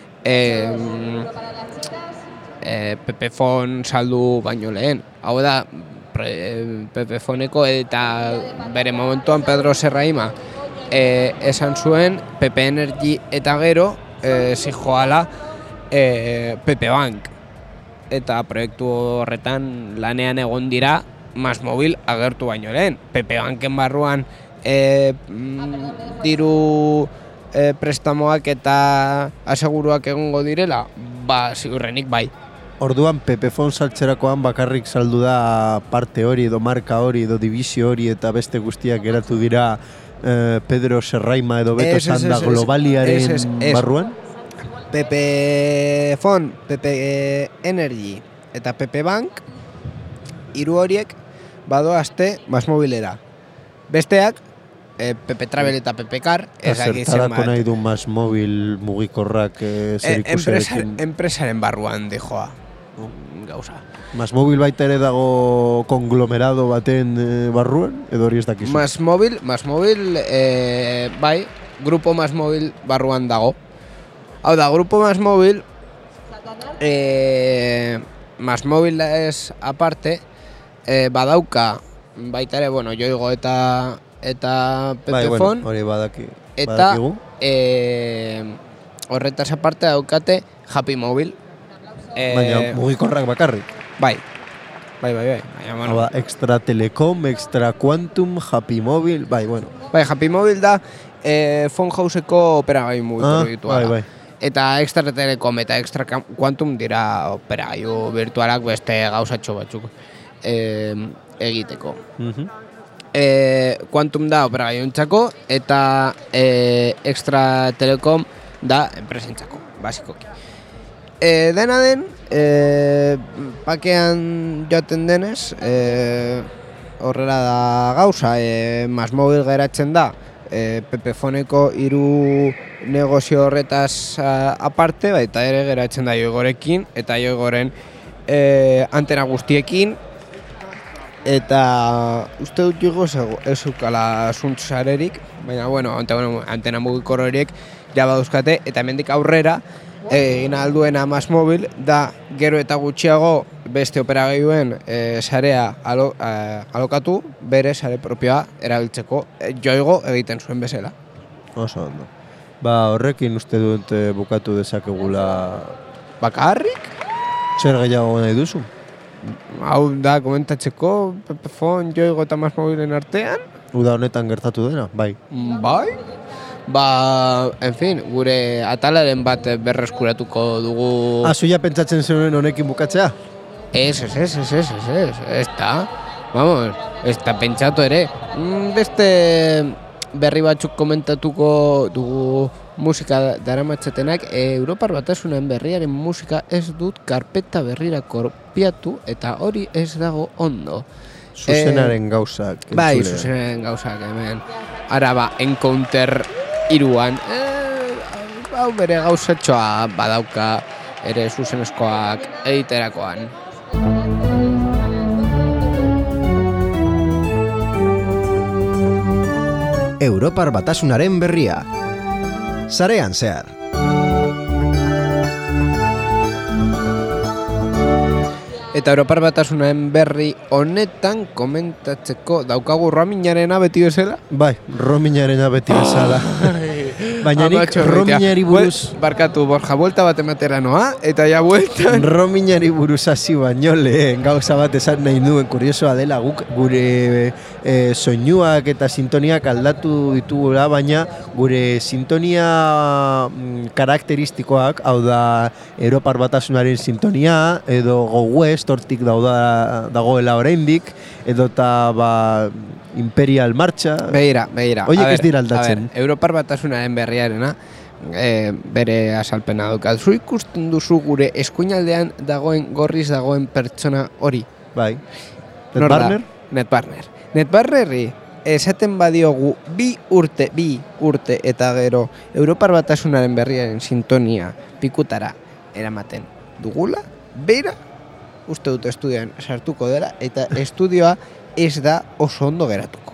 Pepefon saldu baino lehen. Hau da, Pepefoneko eta bere momentuan Pedro Serraima esan zuen PP Energy eta gero zijoala PP Bank. Eta proiektu horretan lanean egon dira Masmobil agertu baino lehen. PP Banken barruan diru prestamoak eta aseguruak egongo direla, ziurrenik bai. Orduan Pepefon saltzerakoan bakarrik saldu da parte hori edo marka hori edo divisio hori eta beste guztiak geratu dira Pedro Serraima edo Beto Sanda Globaliaren barruan? Pepefon, PP Energy eta PP Bank hiru horiek badoazte Masmobilera. Besteak, PP Travel eta PP Car zertarako nahi du Masmobil mugikorrak zerikuserekin? Enpresaren barruan dijoa gauza. Masmobil baita ere dago konglomerado baten barruan? Edo hori ez dakizu? Masmobil bai, grupo Masmobil barruan dago. Hau da, Grupo Más Móvil, Más Móvil ez aparte, badauka, baita ere, bueno, Yoigo eta Pepefon, hori eta badakigu. horretaz aparte daukate Happy Móvil. Baina mugikorrak bakarrik. Bai. Baina, bueno. Hau da, Extra Telecom, Extra Quantum, Happy Móvil, bai, bueno. Bai, Happy Móvil da Phone Houseko operagai mugitu virtuala. Bai. Eta Extra Telecom eta Extra Quantum dira operagailu virtualak beste gauzatxo batzuk egiteko. Quantum da operagailuntzako eta Extra Telecom da enpresentzako, basikoki. Dena den, pakean joaten denez, horrela da gauza, Más Móvil geratzen da, Pepefoneko 3 negozio horretaz aparte, baita ere geratzen da Yoigorekin, eta Yoigoren antena guztiekin, eta uste dut Yoigo ez ukala zuntzarerik, baina bueno, antena mugikor horiek jabaduzkate, eta hemendik aurrera, egin alduena Más Móvil da gero eta gutxiago beste operagailuen sarea alokatu, bere sare propioa erabiltzeko Yoigo egiten zuen bezala. Oso ondo. Ba, horrekin uste dut bukatu dezakegula. Bakarrik? Zer gehiago nahi duzu? Hau da komentatzeko Pepefon, Yoigo eta Más Móvilen artean? Uda honetan gertatu dena, bai. Bai? Ba, en fin, gure atalaren bat berreskuratuko dugu... Zuia pentsatzen zenuen honekin bukatzea? Ez da. Vamos, ez da pentsatu ere. Beste berri batzuk komentatuko dugu musika daramatzatenak. Europar Batasunen berriaren musika ez dut karpeta berrira kopiatu eta hori ez dago ondo. Zuzenaren gauzak. Bai, zuzenaren gauzak hemen. Ara ba, Encounter 3an, hau bere gauzatxoa badauka ere zuzenezkoak egiterakoan. Europar Batasunaren berria. Sarean zehar. Eta Europar Batasunaren berri honetan komentatzeko daukagu roamingarena beti bezala? Bai, roamingarena beti bezala. Baina nik roamingari buruz... Barkatu, Borja, buelta bat ematera noa, eta ja bueltan... Roamingari buruz hasi baino lehen gauza bat esan nahi nuen, kuriosoa dela guk gure soinuak eta sintoniak aldatu ditugula, baina gure sintonia karakteristikoak, hau da Europar Batasunaren sintonia, edo Go West, hortik dagoela oraindik, edo eta Imperial Marcha... Beira. Oiek ez dira aldatzen. Europar Batasunaren berriarena, bere asalpena daukat. Zu ikusten duzu gure eskuinaldean dagoen, gorriz dagoen pertsona hori? Bai. NetBarner? NetBarner. NetBarnerri esaten badiogu bi urte eta gero Europar Batasunaren berriaren sintonia pikutara eramaten dugula, bera uste dut estudioan sartuko dela eta estudioa ez da oso ondo geratuko.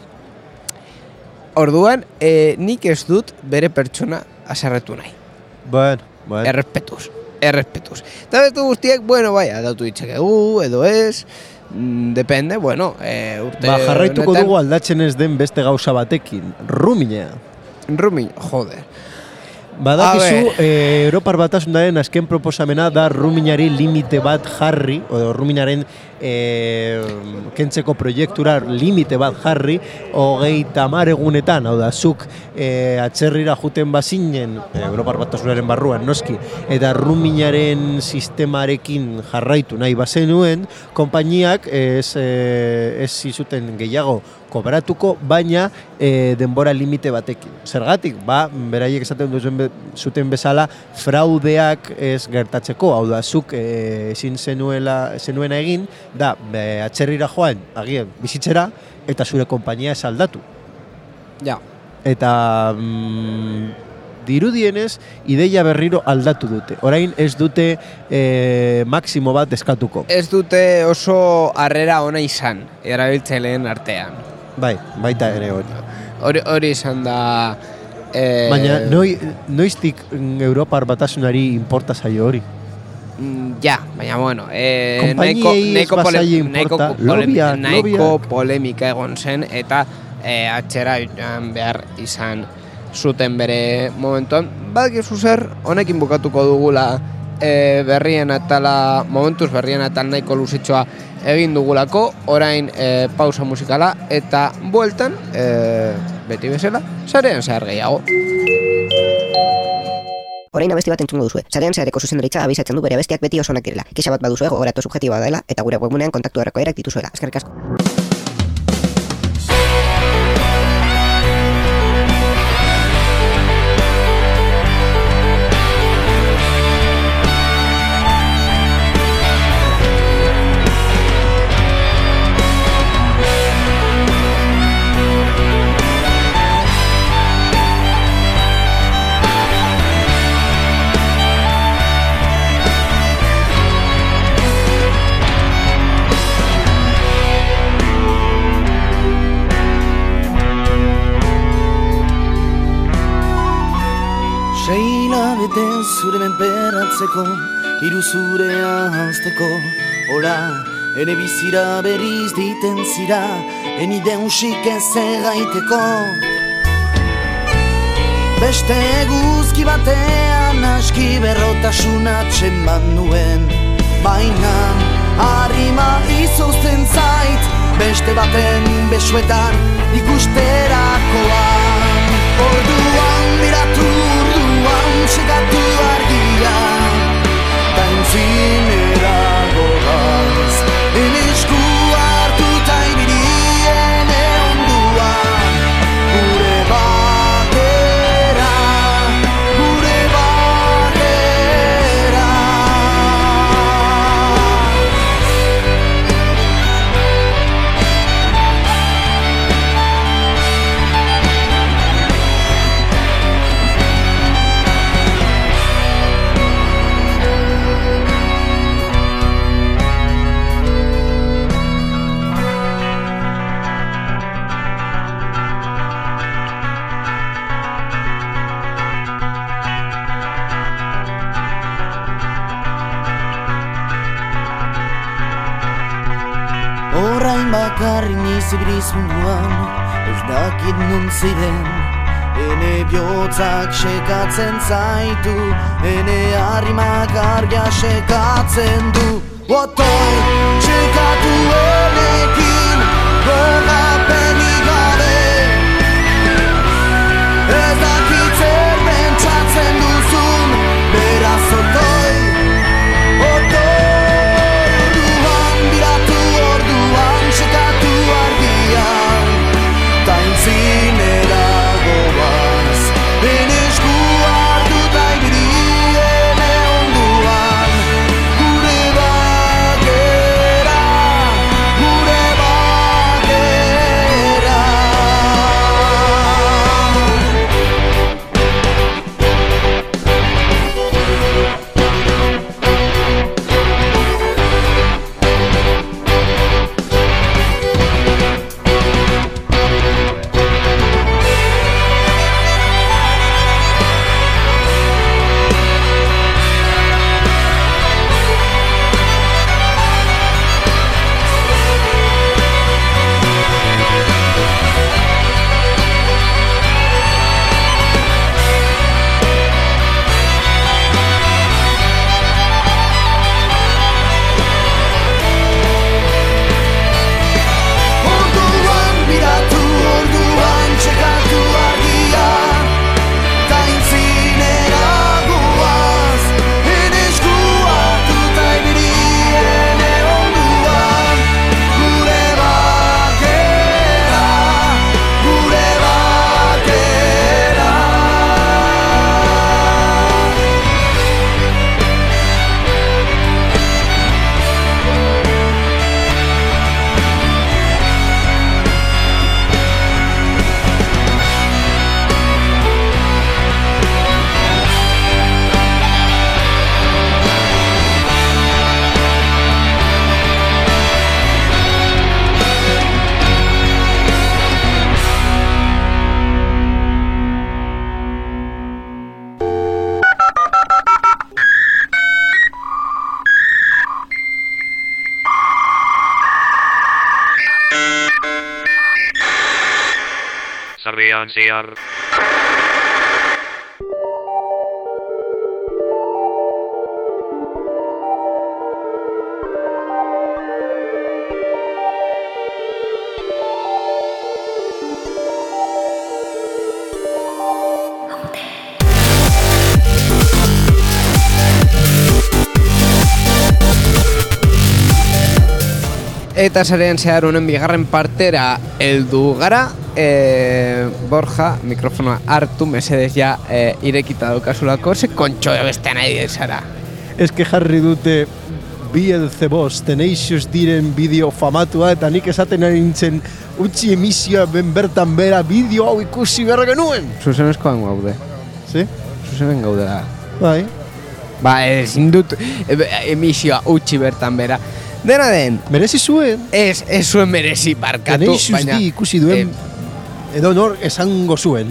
Orduan, nik ez dut bere pertsona haserretu nahi. Bueno. Errespetuz. Eta betu guztiek, bueno, bai, aldatu ditzakegu, edo ez, depende, bueno, urte... Jarraituko dugu aldatzen ez den beste gauza batekin, roamingea. Roaming, joder. Badakizu, Europar Batasunaren azken proposamena da roamingari limite bat jarri, edo roamingaren kentzeko proiektura limite bat jarri, 30 egunetan, hau da, zuk atzerrira juten bazinen, Europar Batasunaren barruan, noski, eta roamingaren sistemarekin jarraitu nahi bazenuen, konpainiak ez izuten gehiago kobratuko, baina denbora limite batekin. Zergatik, beraiek esaten zuten bezala, fraudeak ez gertatzeko, hau da, zuk ezin zenuena egin, da, atzerrira joan, agian, bizitzera, eta zure konpainia ez aldatu. Ja. Eta dirudienez, ideia berriro aldatu dute. Orain ez dute maximo bat eskatuko. Ez dute oso harrera ona izan, erabiltzaileen artean. Bai, baita ere hori. Hori izan da Baina noiztik Europar Batasunari inporta zaio hori? Ja, baina bueno, Konpainiei ez bazaie inporta, nahiko polemika egon zen, eta atxera behar izan zuten bere momentuan. Badakizu zer, honekin bukatuko dugula berrien atala, momentuz berrien atal nahiko luzitxoa egin dugulako, orain pausa musikala, eta bueltan, beti bezala, sarean zehar gehiago. Orain abesti bat entzungo duzue. Sarean zehareko zuzendaritza abisatzen du bere abestiak beti oso onak direla. Kexa bat baduzue gogoratu subjektiboa dela eta gure webgunean kontaktu errekoerak dituzuela. Eskerrik asko. Zure menperatzeko, hiru zure ahazteko, ora, ere bizira berriz diten zira, eni deusik ez egaiteko. Beste eguzki batean aski berrotasuna txeman nuen, baina harrima izozten zait, beste baten besuetan ikusterakoan. Orduan biratu sekatu argia, ta entzinera gogaz, enesku hartu ta ibirien onduan, gure batera, gure batera. Orain bakarri nizibriz munduan, ez dakit nun ziren. Ene bihotzak sekatzen zaitu, ene harrimak argia sekatzen du. Otoi, sekatu enekin, gogapenik gabe. Ez dakit zer pentsatzen duzun, beraz otoi, sekatu argian, ta entzinera gobaz, enesku hartu ta ibirien onduan, gure batera. sarean zehar. Eta sarean zehar honen bigarren partera heldu gara. Borja, mikrofonoa hartu, mesedez ja irekita daukazulako, ze kontxo beste nahi zara. Ez que jarri dute Bielzebos Tenacious diren bideo famatua eta nik esaten ari nintzen utzi emisioa bertan bera bideo hau ikusi behar genuen. Zuzenezkoan gaude. Si? Zuzenen gaude da. Bai. Ba, ezin dut emisioa utzi bertan bera. Dena den, Merezi zuen. ez zuen merezi barkatu, Tenacious baina di ikusi duen edo nor esango zuen.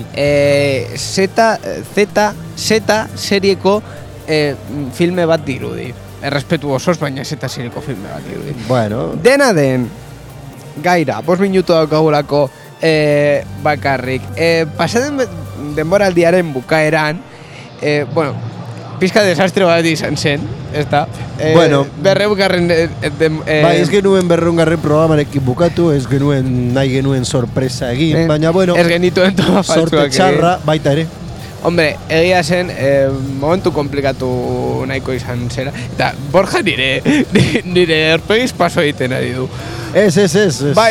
Z serieko filme bat dirudi. Errespetu osoz, baina Z serieko filme bat dirudi. Bueno, Dena den, gaira, 5 minutu daukagulako bakarrik. Pasaden denboraldiaren bukaeran, pizka desastre bat izan zen, ezta? Bueno. Berreungarren... bai, ez genuen berreungarren programarekin bukatu, ez genuen nahi genuen sorpresa egin, baina bueno, ez genituen toma faltzuak sorte txarra baita ere. Hombre, egia zen, momentu komplikatu nahiko izan zera. Eta Borja nire erpegiz paso egiten ari du. Ez. Bai,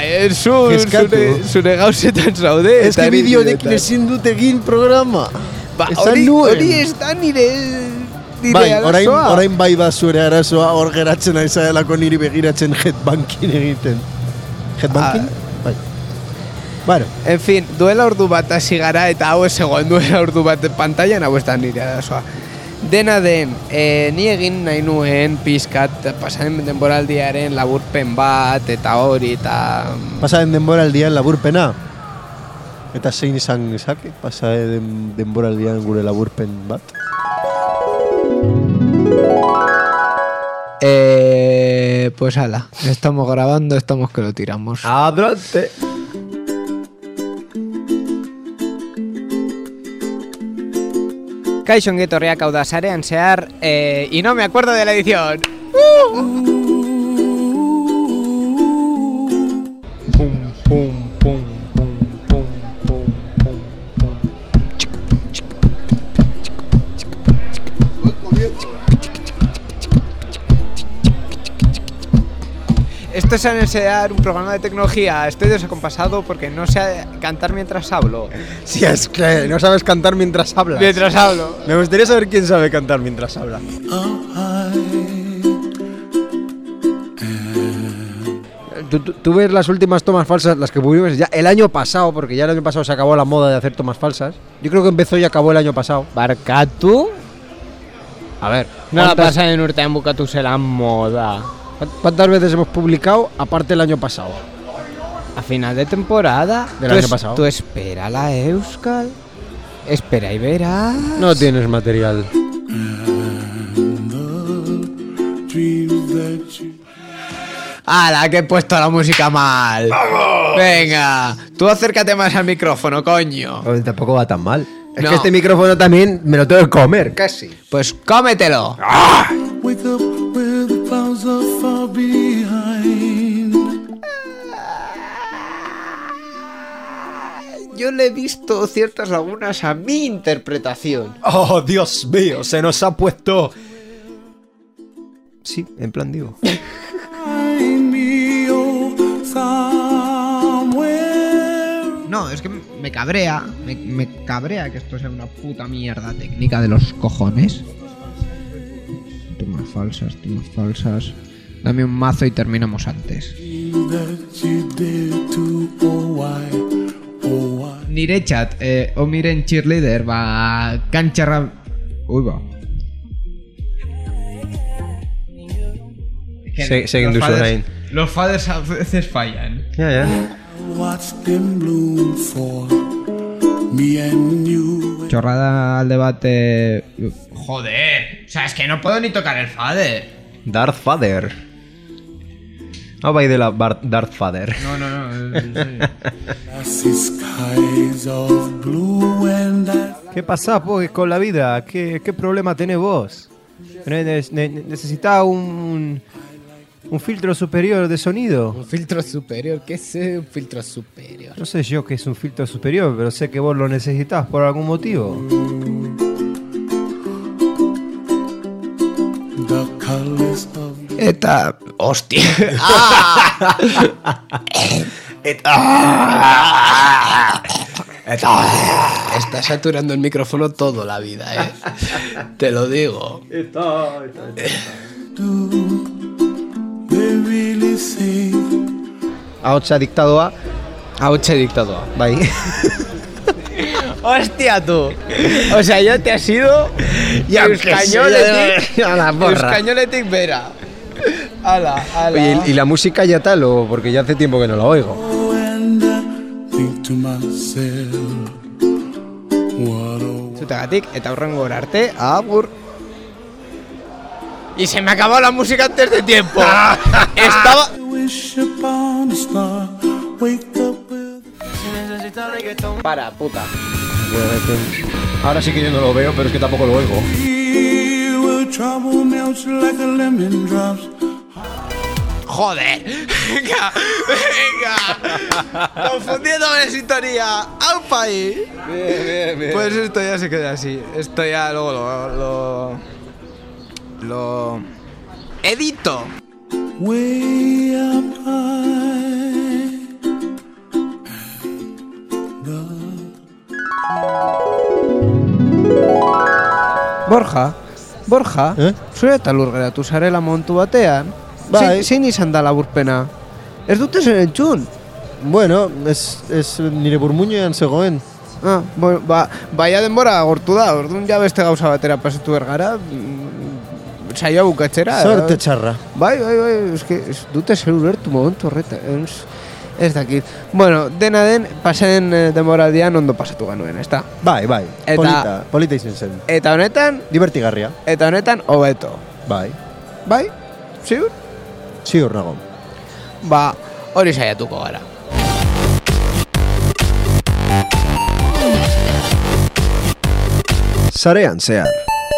zure gauzetan zaude. Ez que bideo honekin ezin dut egin programa. Ba, Esan nuen. hori ez da nire Bai, arazoa. orain bai da zure arazoa, hor geratzen ari zadelako niri begiratzen headbanking egiten. Headbanking? Bai. Bueno, En fin, duela ordu bat hasi gara eta hau ez egon duela ordu bat pantailan, hau ez da nire arazoa. Dena den, ni egin nahi nuen pizkat pasaren denboraldiaren laburpen bat eta hori eta... pasaren denboraldian laburpena. Eta zein izan ezake, pasaren denboraldian gure laburpen bat. Pues ala, estamos grabando, estamos que lo tiramos. Adelante. Kaixo ongi etorriak, hau da sarean zehar, y no me acuerdo de la edición. Pum, pum, pum, pum, pum, pum, pum, pum. Esto es Sarean, un programa de tecnología. Estoy desacompasado porque no sé cantar mientras hablo. Si es que no sabes cantar mientras hablas. Mientras hablo. Me gustaría saber quién sabe cantar mientras habla. Tú ves las últimas tomas falsas, las que pudimos ya el año pasado, porque ya el año pasado se acabó la moda de hacer tomas falsas. Yo creo que empezó y acabó el año pasado. Barkatu? A ver, No la ¿cuántas- pasa en urtean bukatu zela moda. ¿cuántas veces hemos publicado aparte el año pasado? A final de temporada. Del Tú año pasado. Tú espera la Euskal. Espera y verás. No tienes material. ¡Hala, que he puesto la música mal! ¡Vamos! Venga, tú acércate más al micrófono, coño. Tampoco va tan mal. Es No. que este micrófono también me lo tengo que comer, casi. Pues cómetelo. Wake up where the clouds are far behind. Yo le he visto ciertas lagunas a mi interpretación. Oh, Dios mío, se nos ha puesto... Sí, en plan digo. Find me, oh, somewhere. No, es que me cabrea. Me cabrea que esto sea una puta mierda técnica de los cojones. Tomas falsas. Dame un mazo y terminamos antes. That you did to, oh, why, oh, why. Nire chat, o miren cheerleader, ba, kantxarra... Uy, ba. Seguen duzu orain. Los faders a veces fallan. Ya. Watch them bloom for me and you. Chorrada al debate... Joder, o sea, es que no puedo ni tocar el fader. Darth Vader. Hau bai dela Darth Vader. No. Glassy skies of blue and ¿Qué pasa, pues, con la vida? ¿Qué problema tenés vos? ¿Necesitás un filtro superior de sonido? Un filtro superior, ¿qué es un filtro superior? No sé yo qué es un filtro superior, pero sé que vos lo necesitas por algún motivo. the colors of Eta, hostia. Está saturando el micrófono toda la vida, Te lo digo. do they really say Ahotsa diktadoa, Ahotsa dictador. bai. Hostia, tú. O sea, ya te has ido. Euskañoletik bera. Ala. Oye, ¿y la música ya tal o porque ya hace tiempo que no la oigo? and I think to myself what a Zutagatik, eta hurrengo arte, agur. Y se me acabó la música antes de tiempo. Estaba... wish upon a star, wake up with Para, puta. Ahora sí que yo no lo veo, pero es que tampoco lo oigo. feel where trouble melts like a lemon drops. Joder. Venga. Confundiéndome de sintonía. ¡Aupa ahí! Bien. Pues esto ya se queda así. Esto ya luego lo edito. Way up high. Borja, zure eta lur geratu zarela montu batean. Bai. Zein izan da laburpena? Ez dute zer entzun. Bueno, es nire burmuinean zegoen. Baia denbora agortu da, orduan ja beste gauza batera pasatu bergara. Saioa bukatzera. Sorte txarra. Bai, eske ez dute zer ulertu momentu horretan. Ez dakit. Bueno, dena den, pasen denboraldian ondo pasatu genuen, ezta? Bai. Eta- Polita izen zen. Eta honetan, Divertigarria. hobeto. Bai. Bai? Ziur? Ziur nago. Ba, hori saiatuko gara. Sarean zehar.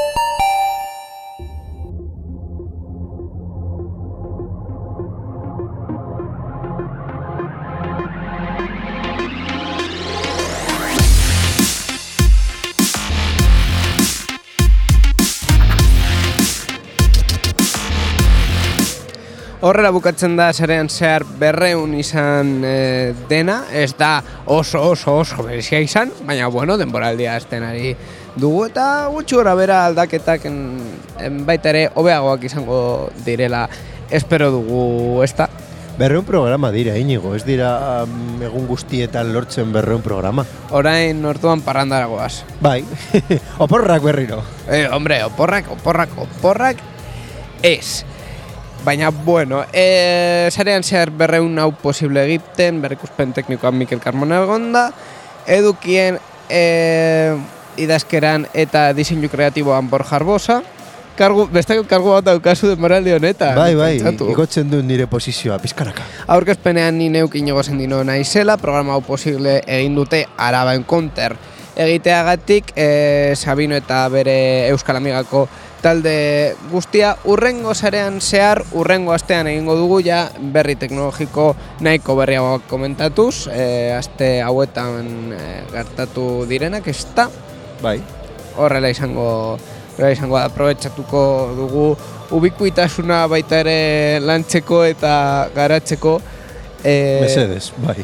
Horrela bukatzen da sarean zehar 200 izan dena, ez da oso berezia izan, baina bueno, denboraldia hasten ari dugu eta gutxi gora bera aldaketak baita ere hobeagoak izango direla espero dugu, ez da? 200 programa dira, Inigo, ez dira egun guztietan lortzen 200 programa. Orain orduan parrandaragoaz. Bai, oporrak berriro. Hombre, oporrak ez. Baina, bueno, sarean zehar 200 hau posible egiten, berrikuspen teknikoan Mikel Carmona egonda, edukien idazkeran eta diseinu kreatiboan Borja Arbosa, bestako kargu bat daukazu denboraldi honetan. Bai, pentsatu. igotzen du nire posizioa, pizkaraka. Aurkezpenean ni neuk Inigo Sendino naizela, programa hau posible egin dute Araba Encounter egiteagatik, Sabino eta bere Euskal Amigako talde guztia urrengo sarean zehar, urrengo astean egingo dugu ja berri teknologiko nahiko berriagoak komentatuz, aste hauetan gertatu direnak, ez da? Bai. Horrela izango da, aprobetxatuko dugu ubikuitasuna baita ere lantzeko eta garatzeko. Mesedes, bai.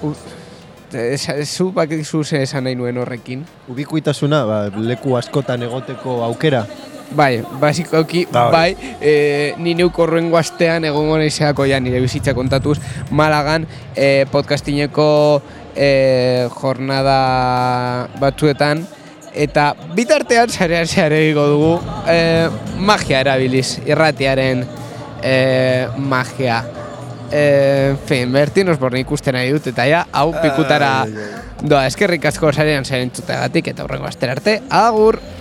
Zu bakizu ze esan nahi nuen horrekin. Ubikuitasuna, leku askotan egoteko aukera. Bai, basikoki, bai, ni neuko horrengo astean egongo naizeako ja nire bizitza kontatuz Malagan podcastineko jornada batzuetan eta bitartean sarean zehar egingo dugu magia erabiliz, irratiaren magia. En fin, Bertin Osborne ikusten nahi dut eta ja, hau pikutara doa, eskerrik asko sarean zehar entzuteagatik eta horrengo astera arte, agur!